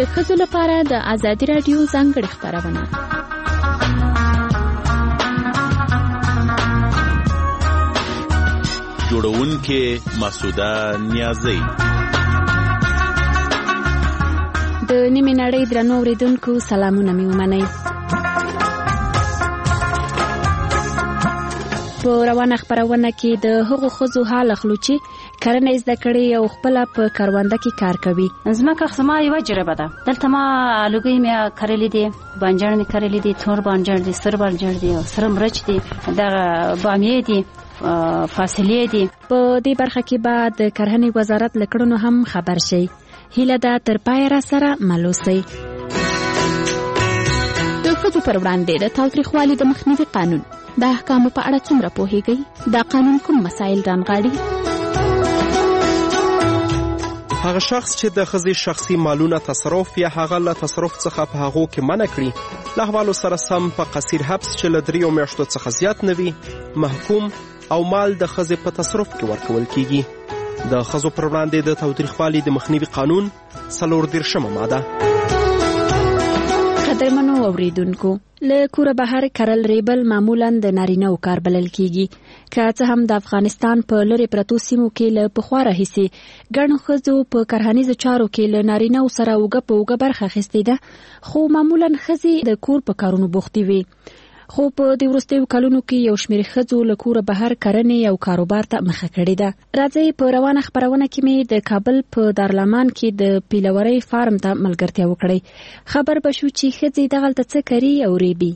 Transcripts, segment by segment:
د ښځو لپاره د ازادي راډیو ځانګړې خپرونه. جوړونکې مسعوده نیازی. د نیمې نړۍ درنو اوریدونکو سلامونه مې ومنئ. په روانه خپرونه کې د هغو ښځو حال اخلو چې کرنه زده کړې او خپله په کرونده کې کار کوي. ځمکه زما یوه جربه ده. دلته ما الوګۍ مې کرلې دي، بانجان مې کرلې دي، تور بانجان دي، سره بانجان دي، سره مرچ دي، دغه بامیې دي، فاصلې دي. په دې برخه کې به د کرهنې وزارت له کړنو هم خبر شي. هیله ده تر پایه را سره مل اوسئ. د ښځو پر وړاندې د تاوتریخوالي د مخنیوي قانون د احکامو په اړه څومره پوهیږئ؟ دا قانون کوم مسایل رانغاړي؟ هغه شخص چې د ښځې شخصي مالونه تصرف یا هغه له تصرف څخه په هغو کې منع کړي، له احوالو سره سم په قصیر حبس چې له 3 میاشتو څخه زیات نه وي محکوم او مال د ښځې په تصرف کې ورکول کیږي. د ښځو پر وړاندې د تاوتریخوالي د مخنیوي قانون 34 ماده. قدرمنو اوریدونکو، له کوره بهر کرل ریبل معمولا د نارینه‌و کار بلل کیږي. که څه هم د افغانستان په لرې پرتو سیمو کې له پخوا راهیسې ګڼو ښځو په کرهنیزو چارو کې له نارینه‌و سره اوږه په اوږه برخه اخیستې ده، خو معمولا ښځې د کور په کارونو بوختې وي. خو په دې وروستیو کلونو کې یو شمېر ښځو له کوره بهر کرنې او کاروبار ته مخه کړې ده. راځئ په روانه خپرونه کې مې د کابل په دارالمان کې د پیلورۍ فارم ته ملګرتیا وکړئ. خبر به شو چې ښځې دغلته څه کري او ریبي.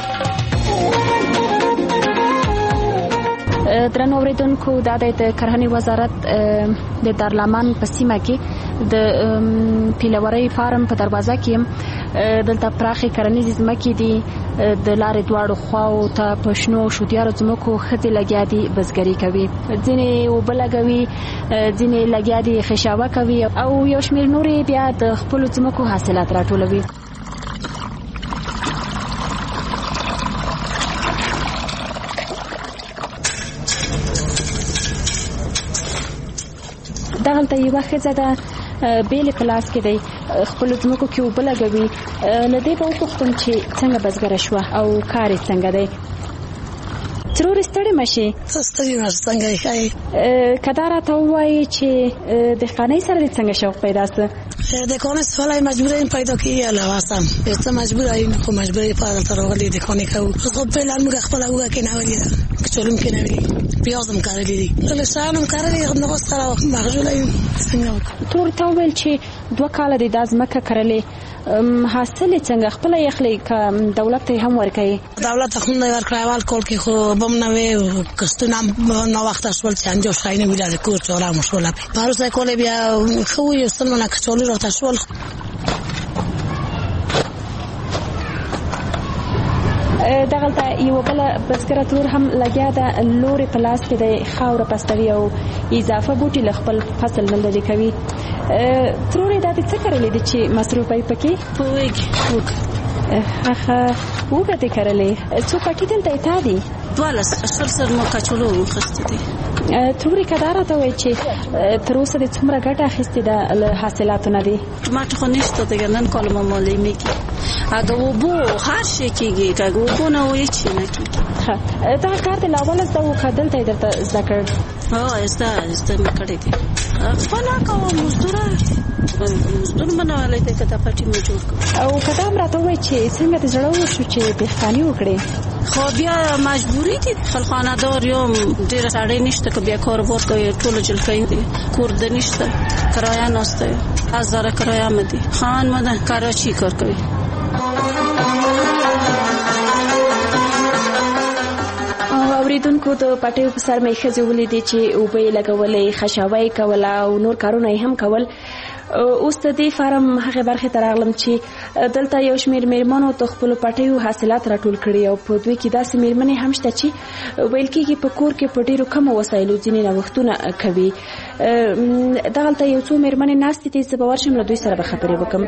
درنو اوریدونکو، دا د کرهنې وزارت د دارالمان په سیمه کې د پیلورۍ فارم په دروازه کې دلته پراخې کرنیزې ځمکې دي. د لارې دواړو خواو ته په شنو شودیارو ځمکو ښځې لګیا دي بزګري کوي. ځینې اوبه لګوي، ځینې لګیا دي خشاوه کوي او یو شمېر نورې بیا د خپلو ځمکو حاصلات راټولوي. دغلته یوه ښځه ده، بیلې په لاس کې دی، خپلو ځمکو کې اوبه لګوي. له دې به وپوښتم چې څنګه بزګره شوه او کار یې څنګه دی. ترورې ستړې مه شې. ستړې مه شې، څنګه یې ښایي؟ که دا راته ووایي چې دهقانۍ سره دې څنګه شوق پیدا څه؟ دهقانۍ سره مجبوره این پیدا کړي الواسم څه مجبوره این خو مجبوره په دلته راغلي دهقانۍ کوو. خو فعلا موږ خپله اوږه کېنولې ده، کچالو هم کېنولي، پیاز هم کرلي دي، لسان هم کرلي، نغوس سره مغزوله یم. څنګه وکړو؟ تورې ته وویل چې 2 کاله دې دا ځمکه کرلې، حاصل یې څنګه خپله یې اخلي که دولت ته یې هم ورکوي؟ دولت ته خو نه ورکړی، اول کال کې خو بم نه وې، کستونه هم ناوخته شول چې انجا شی نه وي، د کور چاره هم شوله. په وروسته کال یې بیا ښه ویستل منه کچالو راته شول. دغلته یوه بله بزګره ترور هم لګیا ده، لورې په لاس کې د خاوره پستوي او اضافه بوټي له خپل فصل نه لرې کوي. ترورې دا دې څه کرلې دي چې مصروف یې پکې؟ اوږه دې کرلې. څو پټي دلته یې تا دي؟ 12 سر مو کچالو وخیستې دي. ترورې که دا راته وایي چې تر اوسه دې څومره ګټه اخیستې ده له حاصلاتو نه دي؟ ټماټو خو نشته دیگه، نن کال ما مالې کېږي. اگه اوبو هر شی کېږي، که اگه اوبو نه وایي چې نه کېږي. دغه کار دې له اوله زده وو که دلته یې درته زده کړ؟ زده مې کړی دی. خپله کوم مزدور منولی دی، که دا پټي مې جوړ کړ. او که دا هم راته ووایي چې څنګه دې زړه وشو چې دهقاني وکړې؟ خو بیا مجبوري دي، خپل خانه‌دار یم، ډېره سړی نشته که بیا کاروبار کوي، ټولو جلکۍ دي، کور د نشته، کرایه ناسته، 1000 کرایه مې دي، خان مده کراچي کار کوي. اوریدونکو، د پټیو په سر مې ښځې ولیدې چې اوبه یې لګولې، خشاوه یې کوله او نور کارونه یې هم کول. اوس د دې فارم هغې برخې ته راغلم چې دلته یو شمېر مېرمنو د خپلو پټیو حاصلات راټول کړي او په دوی کې داسې مېرمنې هم شته چې ویل کېږي په کور کې په ډېرو کمو وسایلو ځینې نوښتونه کوي. دغلته یو څو مېرمنې ناستې دي، زه به ورشم له دوی سره به خبرې وکړم.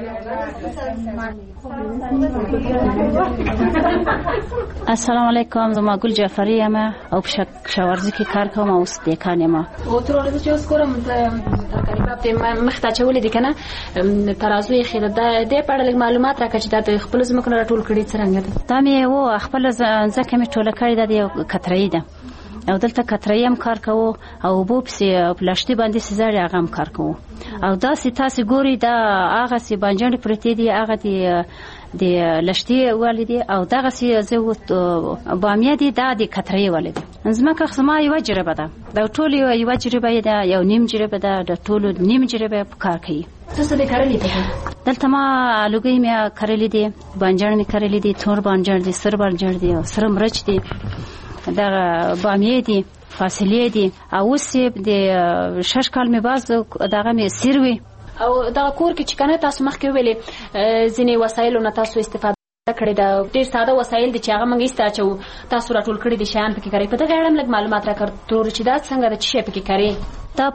السلام علیکم، زما ګل جعفری یم او په کشاورزي کې کار کوم او اوس دهقان یم. او ترورې چې اوس کورم ترکاري باب دې مخ ته اچولې دي دي کنه ترازو یې خیر د په اړه معلومات راکړي چې د خپل ځمکو نه ټول کړي څنګه ده. دا مې و خپل ځکه مې ټول کړی د کترې ده او دلته کترې هم کار کوو او بو په پلاستیک باندې سزاري هغه هم کار کوو او دا تاسو ګوري دا هغه سي بانجان پرتی دي هغه دي د لشتي والدي او دغه سي زو بامیه دي دا د کترې والدي زمکه خصما یو تجربه ده دا ټول یو تجربه ده یو نیم تجربه ده د ټول نیم تجربه په کار کوي. تاسو به کارلې دي دلته ما لوګي مې کارلې دي بانجان مې کارلې دي تور بانجان دي سر بانجان دي او سر مرچ دي دا بامیه دي فاصله دي او سیب د شش کال می باز دغه می سیروي او دا کور کې چې کنه تاسو مخکې ویلې ځینې وسایلو نه تاسو استفاده کړې دا ډېر ساده وسایل دي چې هغه موږ استاچو تاسو راټول کړی دي شیان پکې کوي په دغه اړه موږ معلومات راکړو چې دا څنګه د چی پکې کوي. دا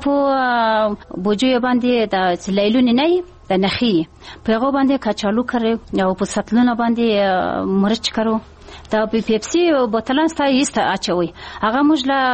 په بوجو باندې د لیلون نه د نخي په هغه باندې کچالو کوي او په سطلونه باندې مرچ کوي دا پیپسي بوتلان ستا اچوي هغه موږ لا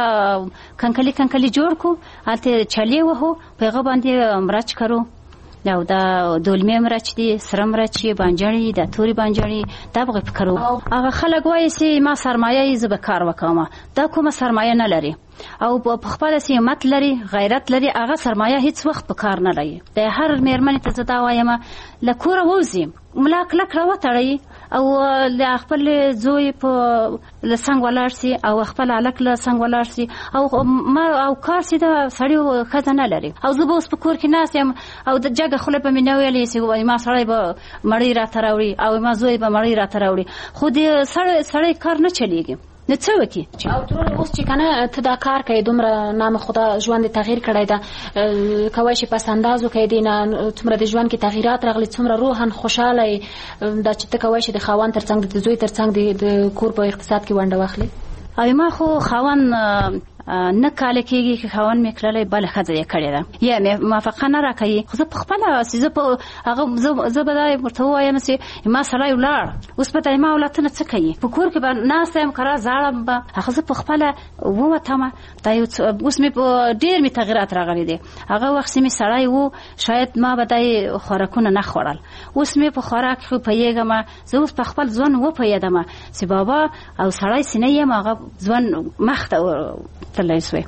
کنکلی جوړ کو الته چالي وهو په هغه باندې مرچ کوي دا دولمه مرچ دي سره مرچ بانجاني د توري بانجاني دا بغه فکرو هغه خلک وایي چې ما سرمایه یې زب کار وکم دا کومه سرمایه نه لري او په خپل سیمت لري غیرت لري هغه سرمایه هیڅ وخت په کار نه لري. د هر میرمنې ته زدا وایم لکوره ووزي ملاک لک راوتړي او ل خپل زوی په لسنګ ولارسي او خپل الک لسنګ ولارسي او ما او کار سي دا سړی خزانه لري او زه به اوس په کور کې ناس یم او د جګه خله په منویلې سي ما سړی به مړی را تراوړي او ما زوی به مړی را تراوړي خو دې سړی کار نه چلیږي نه څه وکي او تر اوس چې کنه ته دا کار کوي دومره نام خدا ژوند تغییر کړی دا کوي چې پس اندازو کوي دینه څومره د ژوند کې تغیرات راغلي څومره روحن خوشاله دا چې ته کوي چې د خاوند ترڅنګ د زوی ترڅنګ د کور په اقتصاد کې ونډه واخلي. او ما خو خاوند نه کال کېږي چې خاوند مې کړلې بل خزه یې کړې ده یا مې موافقه نه راکړي خو زه په خپل سیزه په هغه زه به دا ورته وایم چې ما سړی ولاړ اوس په ما ولته نه څه کوي په کور کې به ناس هم کرا زاړم به هغه زه په خپل ووتم دا یو اوس مې ډېر می تغیرات راغلي دي هغه وخت مې سړی وو شاید ما به دای خوراکونه نه خوړل اوس مې په خوراک خو پیګم زه اوس په خپل ځوان و پیدم چې بابا او سړی سینې یم هغه ځوان مخته تلای سوی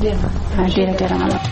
ډېر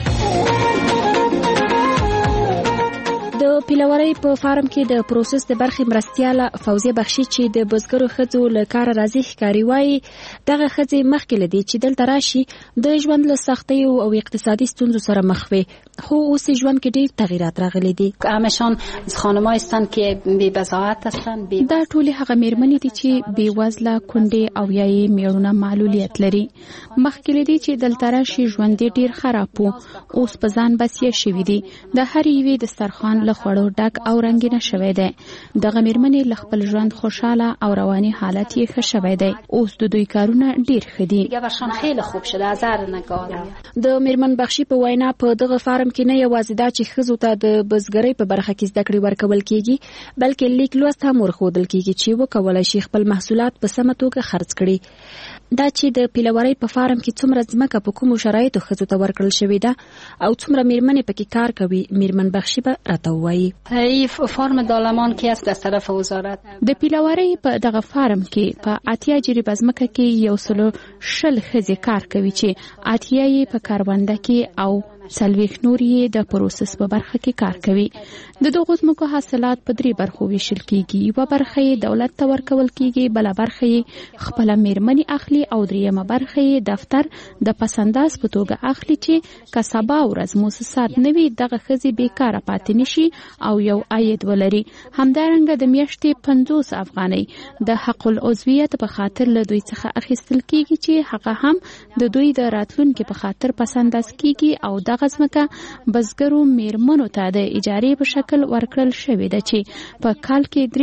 د پیلوري په فارم کې د پروسس د برخې مرستياله فوزیه بخشي چې د بزګرو خځو له کار راځي ښکاری وایي دغه خځې مخکې لدی چې دلته راشي د ژوند له سختۍ او اقتصادي ستونزو سره مخ وي خو اوس ژوند کې ډېر تغیرات راغلي دي. همشان خانم‌ها هستند که بی بضاعت هستند دا ټول هغه میرمنې دي چې بی وزله کونډې او یای میړونه معلولیت لري مخکې لدی چې دلته راشي ژوند ډېر خراب وو اوس په ځان بسیا شوی دي د هر یوې دسترخوان له خوړو ډک او رنگینه شوی دی دغه میرمنې له خپل ژوند خوشاله او رواني حالت یې ښه شوی دی اوس د دوی کارونه ډېر ښه دي. ورشان خیلی خوب شده از هر نگاه. د میرمن بخشي په وینا په دغه فارم کې نه یوازې دا چې ښځو ته د بزګرۍ په برخه کې زده کړې ورکول کیږي بلکې لیک لوست هم ورښودل کیږي چې وکولای شي خپل محصولات په سمه توګه خرڅ کړي. دا چې د پیلوري په فارم کې څومره ځمکه په کومو شرایطو ښځو ته ورکړل شوې ده او څومره میرمنې پکې کار کوي میرمن بخشي به راته وایي. ای فارم دالمان کې است از طرف وزارت د پیلوري په دغه فارم کې په اتیا جریبه ځمکه کې یو سلو شل ښځې کار کوي چې اتیا یې په کارونده کې او سلويخ نوري د پروسس په برخه کې کار کوي. د دغه ځمکو حاصلات په درې برخو ویشل کیږي یو برخه یې دولت ته ورکول کیږي بل برخه یې خپل میرمنې اخلي او دریمه برخه یې دفتر د پسنداز په توګه اخلي چې کسبا ورځ موسسات نوي دغه خزي بیکاره پاتې نشي او یو عاید ولري. همدارنګه د میاشتې 50 افغانۍ د حق العضویت په خاطر له دوی څخه اخیستل کیږي چې هغه هم د دوی د راتلونکو په خاطر پسنداز کیږي او دغه ځمکه بزګرو میرمنو ته د اجارې په شکل ورکړل شوې ده چې په کال کې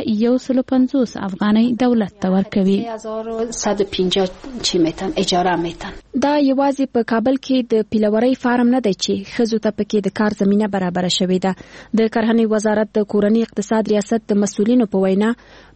3150 افغانۍ دولت ته ورکوي. 3150 چی میتن اجاره میتن. دا یوازې په کابل کې د پیلوري فارم نه دی چې ښځو ته پکې د کار زمينه برابر شوې ده. د کرهنې وزارت د کورنۍ اقتصاد ریاست د مسؤلینو په وینا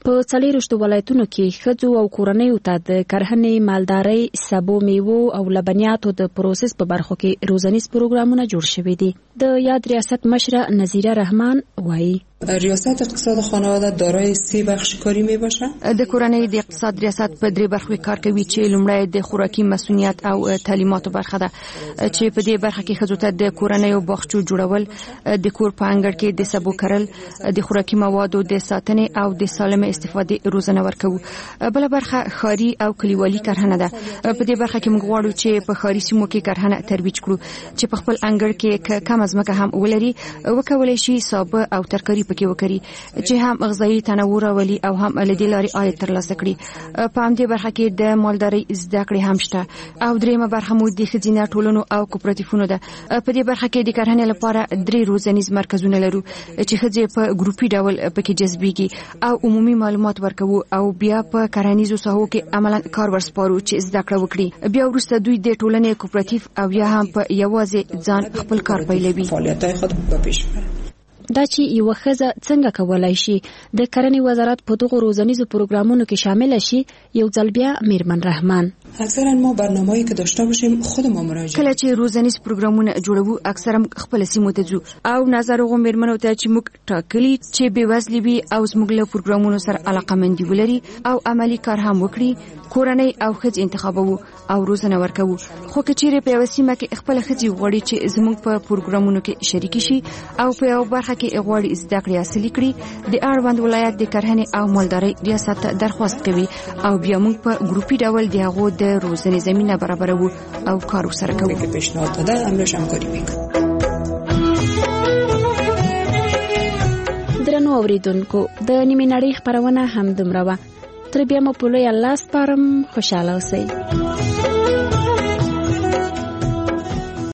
په 40 ولایتونو کې ښځو او کورنیو ته د کرهنې، مالدارۍ، سبو میوو او لبنیاتو د پروسس په برخو کې روزنیز پروګرامونه جوړ شوي دي. د یاد ریاست مشره نظیره رحمان وایي ریاست اقتصاد خانواده دارای 3 بخش کاری می باشه. د کورنۍ د اقتصاد ریاست په 3 برخو کار کوي چې لومړی د خوراکي مسؤلیت او تعلیماتو برخه ده چې په دې برخه کې ښځو ته د کورنۍ او باغچو جوړول، د کور په انګړ کې د سبو کرل، د خوراکي موادو د ساتنې او د سالمه استفادې روزنه ورکوي. بل برخه ښاري او کلیوالي کرهنه ده. په دې برخه کې موږ غواړو چې په ښاري سیمو کې کرهنه ترویج کړو چې په خپل انګړ کې کم ځمکه هم ولري وکولای شي سابه او ترکاري پکې وکړي چې هم غذایی تنوع راولي او هم له دې لارې عاید ترلاسه کړي. په همدې برخه کې د مالدارۍ زده کړې هم شته. او دریمه برخه مو د ښځینه ټولنو او کوپراتیفونو ده. په دې برخه کې د کرهنې لپاره 3 روزنیز مرکزونه لرو چې ښځې په ګروپي ډول پکې جذبېږي او عمومي معلومات ورکوي او بیا په کرهنیزو ساحو کې عملاً کار ورسپارو چې زده کړه وکړي. بیا وروسته دوی د ټولنې کوپراتیف او یا هم په یوازې ځان خپل کار پیلوي. فعالیت‌های خود به پیش ببرند. دا چې یو ښځه څنګه کولای شي د کرنې وزارت په دغه روزنیزو پروګرامونو کې شامل شي، یو ځل بیا میرمن رحمان اکثرا ما برنامه‌ای که داشته باشیم خود ما مراجعه کله چې روزنیز پروګرامونه جوړوو اکثرا خپل سیمو ته ځو او نظر غو میرمنو ته چې موږ ټاکلي چې به وزلي وي او زموږ له پروګرامونو سره علاقمندي ولري او عملی کار هم وکړي، کورنۍ او ښځې انتخابوو او روزنه ورکوو. خو که چیرې په یو سیمه کې خپل ښځې غواړي چې زموږ په پروګرامونو کې شریک شي او په یو برخه کې غواړي زده کړې حاصل کړي، د اړوند ولایت د کرهنې او مالدارۍ ریاست ته درخواست کوي او بیا موږ په ګروپي ډول د هغو د روزنې زمینه برابروو او کار وسره کوو. که پیشنهاد داده امروز همکاری میکنیم. درنو اوریدونکو، د نیمه نړۍ خبرونه هم دومره وه. تر بیا مو په لوی الله سپارم. خوشاله اوسئ.